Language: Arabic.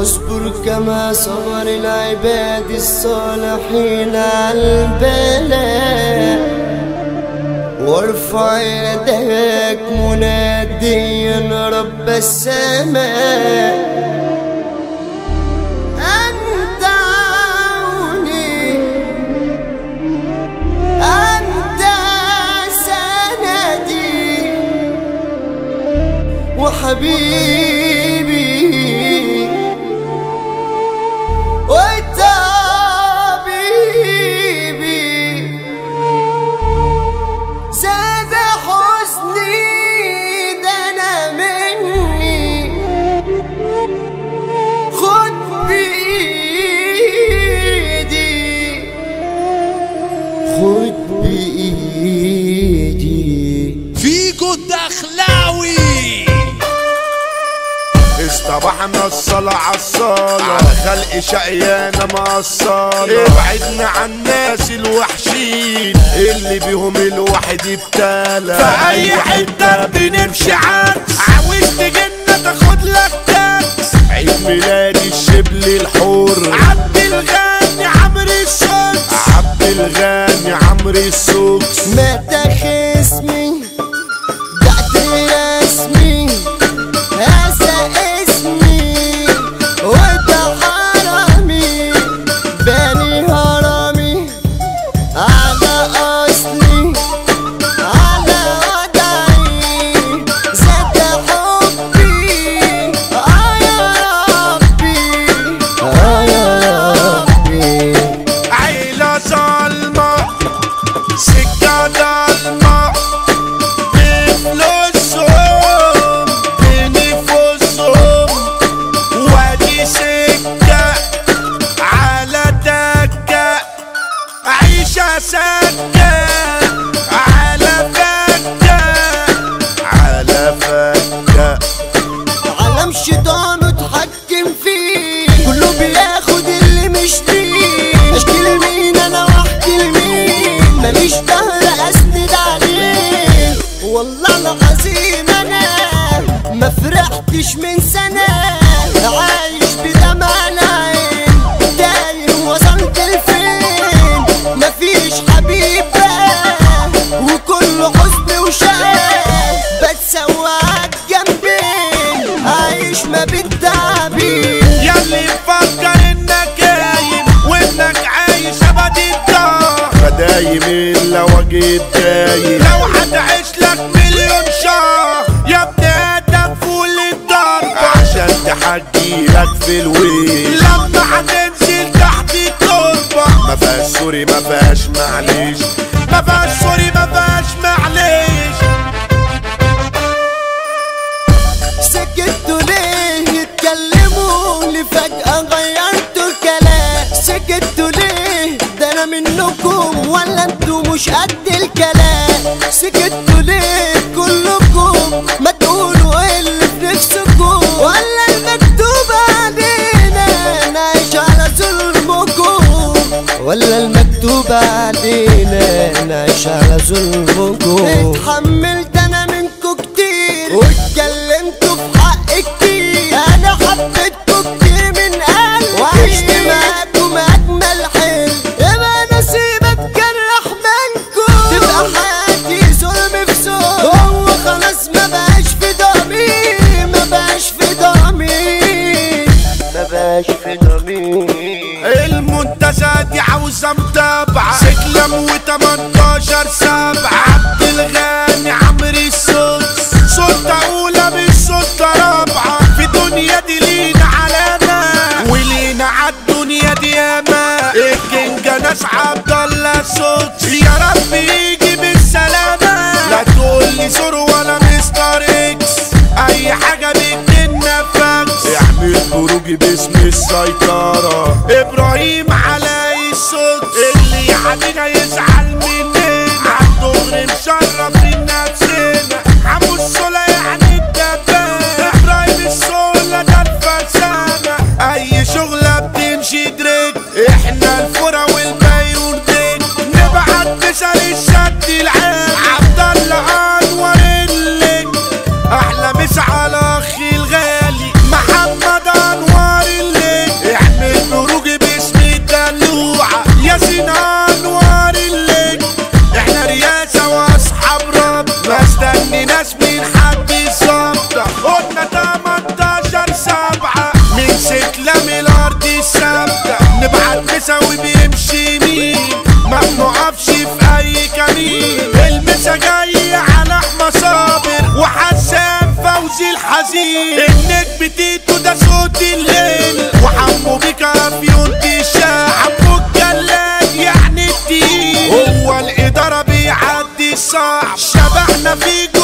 واصبر كما صبر العباد الصالحين على البلاء، وارفع يدك مناديا رب السماء. أنت عوني أنت سندي وحبيبي وطبيبي، زاد حزني دنا مني، خد بإيدي خد بإيدي. فيجو الدخلاوي اصطبحنا الصلاة عالصالة على خلق شقيانة مقصالة، ابعدنا عن الناس الوحشين اللي بيهم الواحد ابتلى. في اي حتة بنمشي عكس، عاوز تجينا تاخد لك كاس. عيد ميلاد الشبل الحور عبد الغني عمرو السوكس، عبد الغني عمرو السوكس. مدخ اسمي بعد رسمي، هذا اسمي وده حرامي، بني هرمي على اصلي على وضعي، زاد حبي يا ربي يا ربي. عيلة ظالمة سكة ضلمة بفلوسهم بنفوسهم، وادي سكة على دكة، عيشة سكة على فكة على فكة. عالم شيطان اتحكم فيه، كله بياخد اللي مش ليه. اشكي لمين انا واحكي لمين، ماليش ظهر اسند عليه. والله العظيم انا ما فرحتش من سنة، عايش بدمع العين تايه وصلت لفين. مفيش حبيب بقى وكله حزن وشقاء، بتسوى جنبين عايش ما بالتعبين. ياللي مفكر انك قايم وانك عايش ابد الدار، فدايم الا وجه دايم، لو هتعيش لك مليون شهر يا ابني ادم فول الضرب. عشان تحجيلك في الويل لما هتنزل تحت التربة، ما فيهاش سوري ما فيهاش معلش، ما فيهاش سوري ما فيهاش معلش. سكتوا ليه يتكلموا لي فجأة غيرتوا الكلام؟ سكتوا ليه ده انا منكم ولا انتوا مش قد الكلام؟ سكتوا ليه كلكم ما تقولوا ايه اللي في نفسكم؟ ولا المكتوب علينا نعيش على ظلمكم؟ ولا المكتوب علينا نعيش على ظلمكم؟ اتحملت انا منكم كتير واتكلمتوا في حق كتير، انا حبيتكم كتير من قلبي وعشت معاكم اجمل حلم. يبقى نسيبك جرح منكم، تبقى حياتي ظلم في ظلم. هو خلاص ما بقاش في ضمير، ما بقاش في ضمير، ما بقاش في ضمير. المنتزه دي عاوزة متابعة، سكلم و18/7. عبد الغني عمرو السوكس، سلطة أولى مش سلطة رابعة. في دنيا دي لينا علامة ولينا عالدنيا دي ياما. الكينجا ناس عبد الله سوكس، يا رب يجي بالسلامة. لا تقولي سور ولا مستر اكس، أي حاجة بتجينا فاكس. اعمل بروجي باسم السيطرة، ابراهيم علي السوكس، اللي يعدينا يزعل مننا. عالدغري مشرف نفسنا، عمو الصولة يعني الدبان. ابراهيم الصولة ده الفرسانة، اي شغلة بتمشي دريك. احنا الفرا والبيرون ديك، نبعت بسر الشد العام. عبد الله انور اللي احلى مسا على اخي الغالي محمد انور اللي كمين. المسا جاي على احمى صابر وحسام فوزي الحزين. النجم تيتو ده صوت الليل وحمو بيكا في يونتي الشاعب والجلاد يعني التقيل. هو الإدارة بيعدي الصعب شبحنا فيك